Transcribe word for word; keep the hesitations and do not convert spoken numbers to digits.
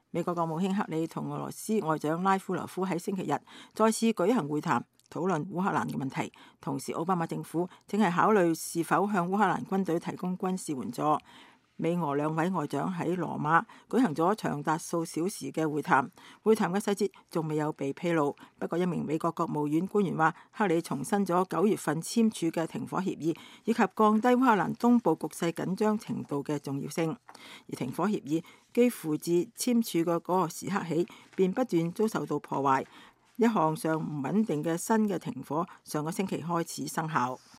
美國國務卿克里同俄羅斯外長拉夫羅夫喺星期日再次舉行會談，討論烏克蘭嘅問題。同時，奧巴馬政府正係考慮是否向烏克蘭軍隊提供軍事援助。美俄兩位外長喺羅馬舉行咗長達數小時嘅會談，會談嘅細節仲未有被披露。不過，一名美國國務院官員話，克里重申咗九月份簽署嘅停火協議，以及降低烏克蘭東部局勢緊張程度嘅重要性。而停火協議幾乎自簽署嘅嗰個時刻起，便不斷遭受到破壞。一項上唔穩定嘅新嘅停火，上個星期開始生效。